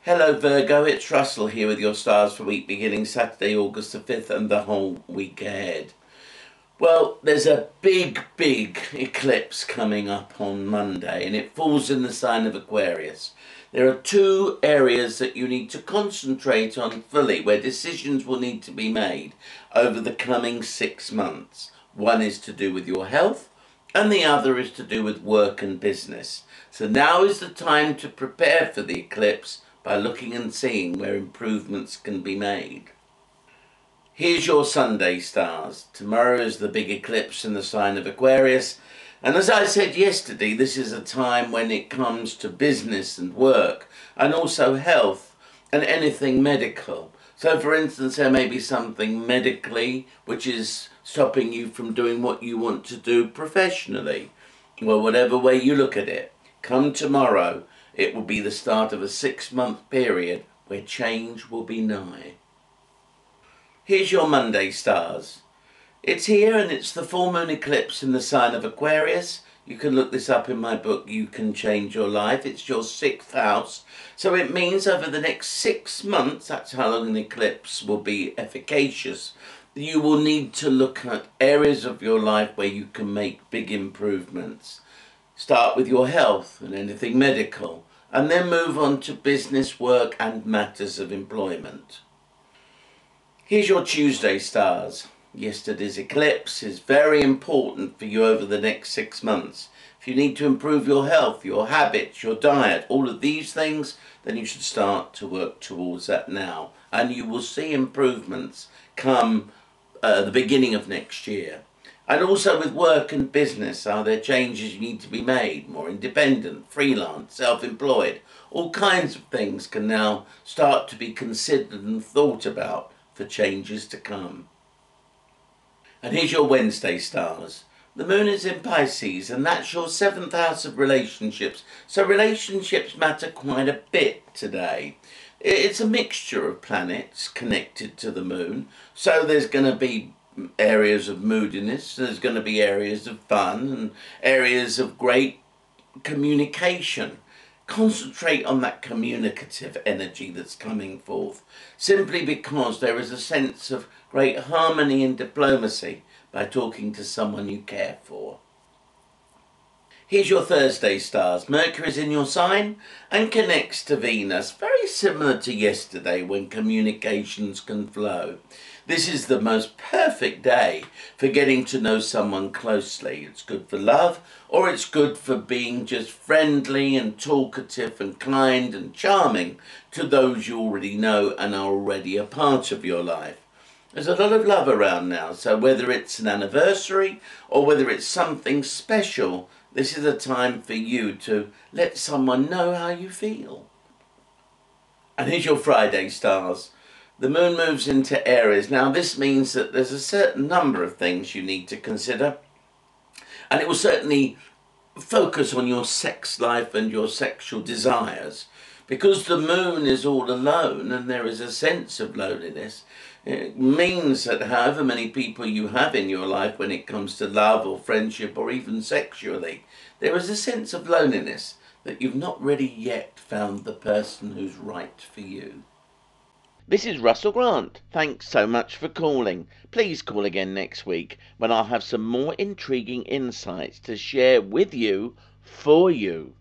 Hello Virgo, it's Russell here with your stars for week beginning Saturday, August the 5th and the whole week ahead. Well, there's a big eclipse coming up on Monday and it falls in the sign of Aquarius. There are two areas that you need to concentrate on fully, where decisions will need to be made over the coming 6 months. One is to do with your health and the other is to do with work and business. So now is the time to prepare for the eclipse by looking and seeing where improvements can be made. Here's your Sunday stars. Tomorrow is the big eclipse in the sign of Aquarius, and as I said yesterday, this is a time when it comes to business and work and also health and anything medical. So for instance, there may be something medically which is stopping you from doing what you want to do professionally. Well, whatever way you look at it, come tomorrow, it will be the start of a 6-month period where change will be nigh. Here's your Monday stars. It's here and it's the full moon eclipse in the sign of Aquarius. You can look this up in my book, You Can Change Your Life. It's your 6th house. So it means over the next 6 months, that's how long an eclipse will be efficacious, you will need to look at areas of your life where you can make big improvements. Start with your health and anything medical, and then move on to business, work and matters of employment. Here's your Tuesday stars. Yesterday's eclipse is very important for you over the next 6 months. If you need to improve your health, your habits, your diet, all of these things, then you should start to work towards that now. And you will see improvements come the beginning of next year. And also with work and business, are there changes you need to be made? More independent, freelance, self-employed. All kinds of things can now start to be considered and thought about for changes to come. And here's your Wednesday stars. The moon is in Pisces and that's your 7th house of relationships. So relationships matter quite a bit today. It's a mixture of planets connected to the moon. So there's going to be areas of moodiness, there's going to be areas of fun and areas of great communication. Concentrate on that communicative energy that's coming forth, simply because there is a sense of great harmony and diplomacy by talking to someone you care for. Here's your Thursday stars. Mercury is in your sign and connects to Venus, very similar to yesterday when communications can flow. This is the most perfect day for getting to know someone closely. It's good for love, or it's good for being just friendly and talkative and kind and charming to those you already know and are already a part of your life. There's a lot of love around now, so whether it's an anniversary or whether it's something special, this is a time for you to let someone know how you feel. And here's your Friday stars. The moon moves into Aries. Now this means that there's a certain number of things you need to consider, and it will certainly focus on your sex life and your sexual desires. Because the moon is all alone and there is a sense of loneliness, it means that however many people you have in your life when it comes to love or friendship or even sexually, there is a sense of loneliness that you've not really yet found the person who's right for you. This is Russell Grant. Thanks so much for calling. Please call again next week when I'll have some more intriguing insights to share with you for you.